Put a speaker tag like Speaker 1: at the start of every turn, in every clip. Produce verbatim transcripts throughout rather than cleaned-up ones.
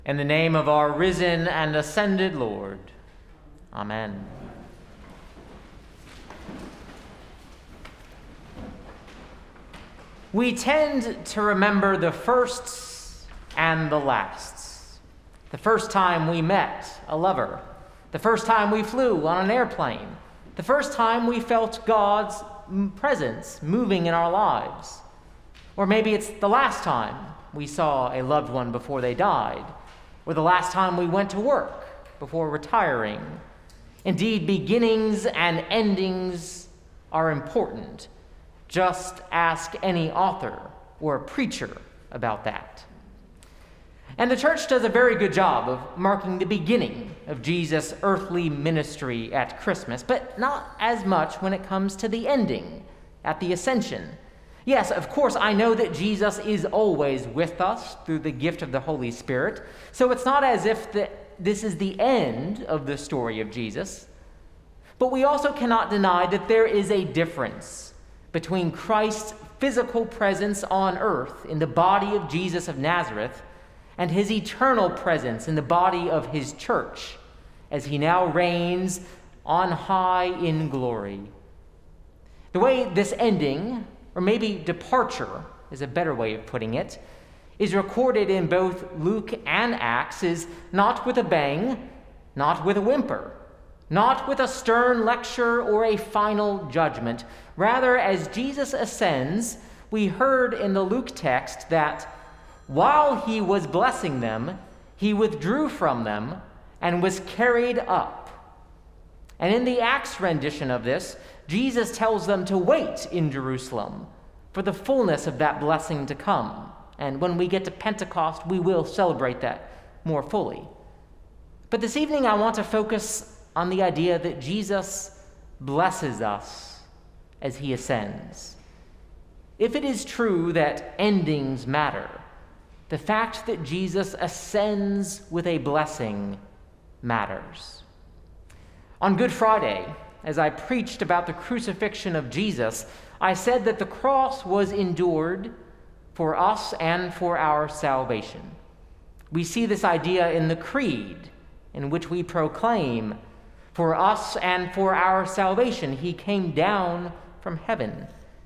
Speaker 1: In the name of our risen and ascended Lord. Amen. We tend to remember the firsts and the lasts. The first time we met a lover. The first time we flew on an airplane. The first time we felt God's presence moving in our lives. Or maybe it's the last time we saw a loved one before they died. Or the last time we went to work before retiring. Indeed, beginnings and endings are important. Just ask any author or preacher about that. And the church does a very good job of marking the beginning of Jesus' earthly ministry at Christmas, but not as much when it comes to the ending at the Ascension. Yes, of course, I know that Jesus is always with us through the gift of the Holy Spirit, so it's not as if the, this is the end of the story of Jesus. But we also cannot deny that there is a difference between Christ's physical presence on earth in the body of Jesus of Nazareth and his eternal presence in the body of his church as he now reigns on high in glory. The way this ending, or maybe departure is a better way of putting it, is recorded in both Luke and Acts is not with a bang, not with a whimper, not with a stern lecture or a final judgment. Rather, as Jesus ascends, we heard in the Luke text that while he was blessing them, he withdrew from them and was carried up. And in the Acts rendition of this, Jesus tells them to wait in Jerusalem for the fullness of that blessing to come. And when we get to Pentecost, we will celebrate that more fully. But this evening, I want to focus on the idea that Jesus blesses us as he ascends. If it is true that endings matter, the fact that Jesus ascends with a blessing matters. On Good Friday, as I preached about the crucifixion of Jesus, I said that the cross was endured for us and for our salvation. We see this idea in the creed, in which we proclaim, for us and for our salvation, he came down from heaven.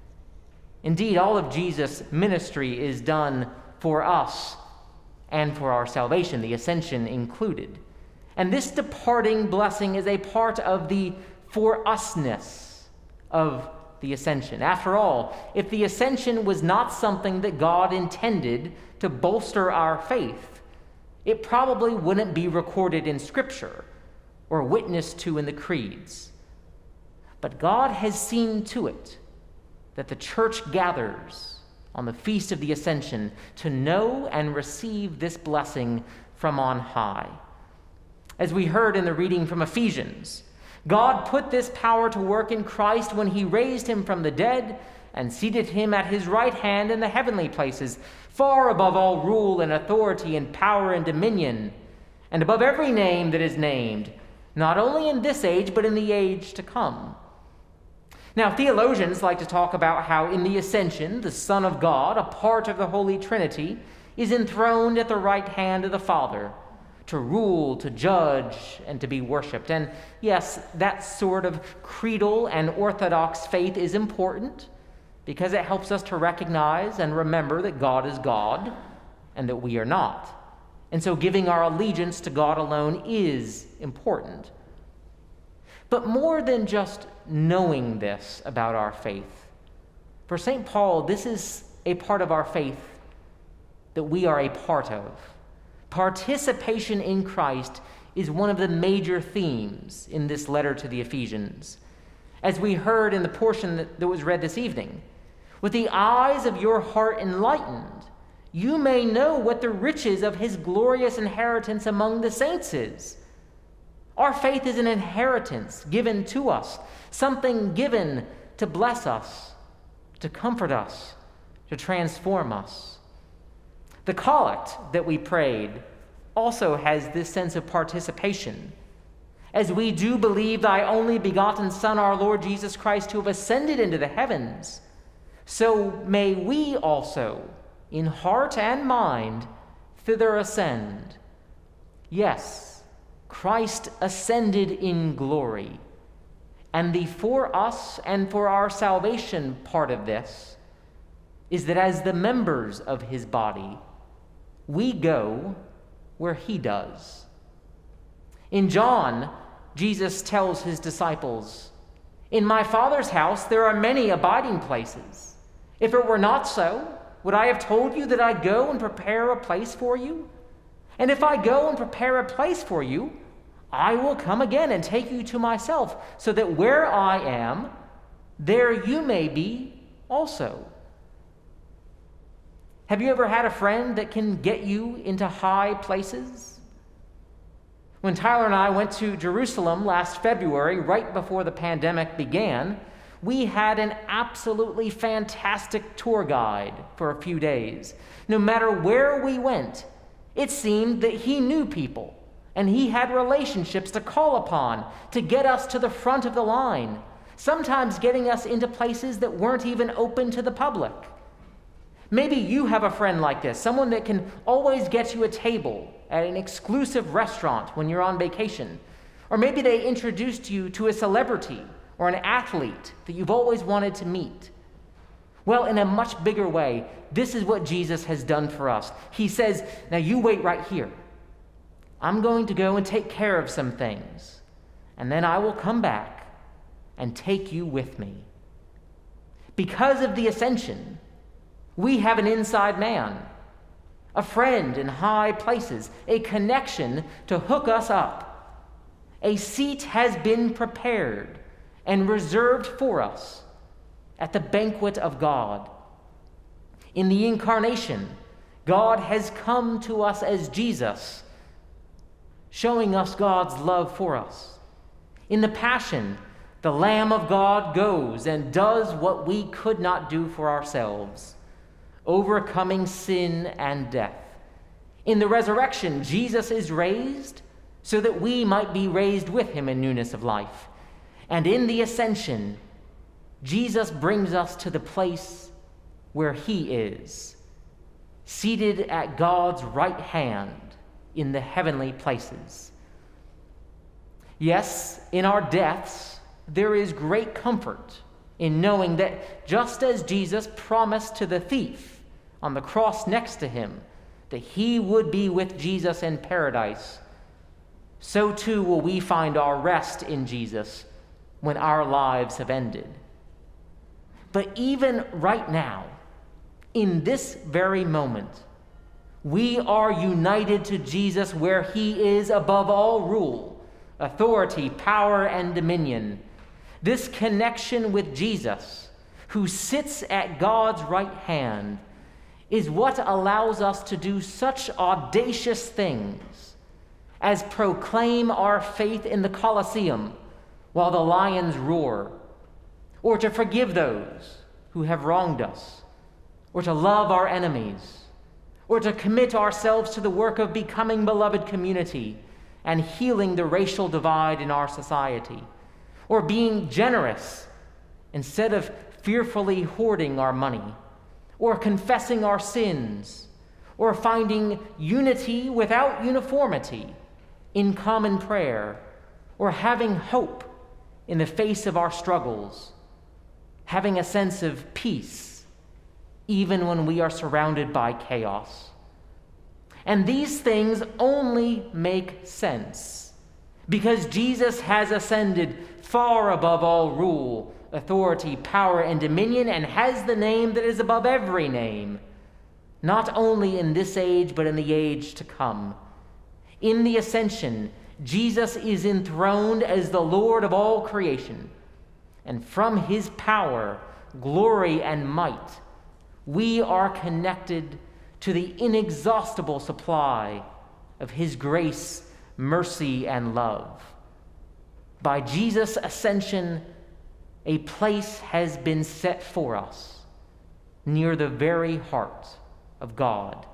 Speaker 1: Indeed, all of Jesus' ministry is done for us and for our salvation, the ascension included. And this departing blessing is a part of the for usness of the ascension. After all, if the ascension was not something that God intended to bolster our faith, it probably wouldn't be recorded in Scripture or witnessed to in the creeds. But God has seen to it that the church gathers on the feast of the ascension to know and receive this blessing from on high. As we heard in the reading from Ephesians, God put this power to work in Christ when he raised him from the dead and seated him at his right hand in the heavenly places, far above all rule and authority and power and dominion, and above every name that is named, not only in this age, but in the age to come. Now, theologians like to talk about how in the ascension, the Son of God, a part of the Holy Trinity, is enthroned at the right hand of the Father, to rule, to judge, and to be worshipped. And yes, that sort of creedal and orthodox faith is important because it helps us to recognize and remember that God is God and that we are not. And so giving our allegiance to God alone is important. But more than just knowing this about our faith, for Saint Paul, this is a part of our faith that we are a part of. Participation in Christ is one of the major themes in this letter to the Ephesians. As we heard in the portion that, that was read this evening, with the eyes of your heart enlightened, you may know what the riches of his glorious inheritance among the saints is. Our faith is an inheritance given to us, something given to bless us, to comfort us, to transform us. The collect that we prayed also has this sense of participation. As we do believe thy only begotten Son, our Lord Jesus Christ, to have ascended into the heavens, so may we also, in heart and mind, thither ascend, Yes, Christ ascended in glory. And the for us and for our salvation part of this is that as the members of his body, we go where he does. In John, Jesus tells his disciples, "In my Father's house there are many abiding places. If it were not so, would I have told you that I go and prepare a place for you? And if I go and prepare a place for you, I will come again and take you to myself, so that where I am, there you may be also." Have you ever had a friend that can get you into high places? When Tyler and I went to Jerusalem last February, right before the pandemic began, we had an absolutely fantastic tour guide for a few days. No matter where we went, it seemed that he knew people, and he had relationships to call upon to get us to the front of the line, sometimes getting us into places that weren't even open to the public. Maybe you have a friend like this, someone that can always get you a table at an exclusive restaurant when you're on vacation. Or maybe they introduced you to a celebrity or an athlete that you've always wanted to meet. Well, in a much bigger way, this is what Jesus has done for us. He says, "Now you wait right here. I'm going to go and take care of some things, and then I will come back and take you with me." Because of the ascension, we have an inside man, a friend in high places, a connection to hook us up. A seat has been prepared and reserved for us at the banquet of God. In the incarnation, God has come to us as Jesus, showing us God's love for us. In the Passion, the Lamb of God goes and does what we could not do for ourselves, overcoming sin and death. In the resurrection, Jesus is raised so that we might be raised with him in newness of life. And in the ascension, Jesus brings us to the place where he is, seated at God's right hand in the heavenly places. Yes, in our deaths, there is great comfort in knowing that just as Jesus promised to the thief on the cross next to him that he would be with Jesus in paradise, so too will we find our rest in Jesus when our lives have ended. But even right now, in this very moment, we are united to Jesus where he is above all rule, authority, power, and dominion. This connection with Jesus, who sits at God's right hand, is what allows us to do such audacious things as proclaim our faith in the Colosseum while the lions roar, or to forgive those who have wronged us, or to love our enemies, or to commit ourselves to the work of becoming beloved community and healing the racial divide in our society, or being generous instead of fearfully hoarding our money, or confessing our sins, or finding unity without uniformity in common prayer, or having hope in the face of our struggles, having a sense of peace even when we are surrounded by chaos. And these things only make sense because Jesus has ascended far above all rule, authority, power, and dominion, and has the name that is above every name, not only in this age, but in the age to come. In the ascension, Jesus is enthroned as the Lord of all creation, and from his power, glory, and might, we are connected to the inexhaustible supply of his grace, mercy, and love. By Jesus' ascension, a place has been set for us near the very heart of God.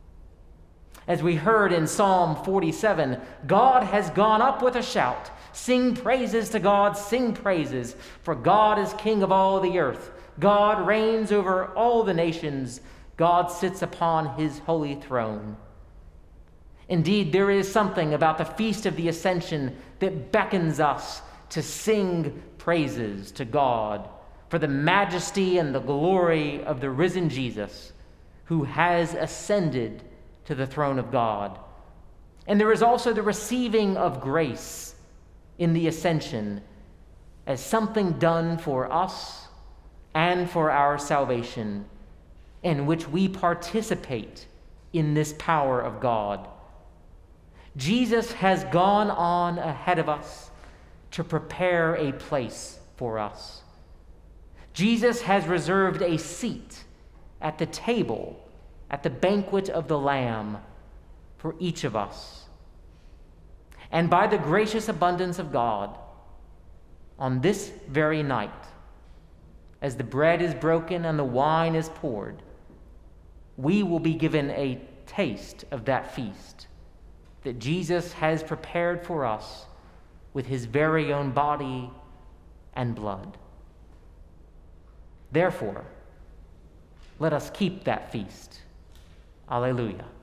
Speaker 1: As we heard in Psalm forty-seven, God has gone up with a shout. Sing praises to God, sing praises, for God is King of all the earth. God reigns over all the nations. God sits upon his holy throne. Indeed, there is something about the Feast of the Ascension that beckons us to sing praises to God for the majesty and the glory of the risen Jesus, who has ascended to the throne of God. And there is also the receiving of grace in the ascension as something done for us and for our salvation, in which we participate in this power of God. Jesus has gone on ahead of us to prepare a place for us. Jesus has reserved a seat at the table, at the banquet of the Lamb, for each of us. And by the gracious abundance of God, on this very night, as the bread is broken and the wine is poured, we will be given a taste of that feast that Jesus has prepared for us with his very own body and blood. Therefore, let us keep that feast. Alleluia.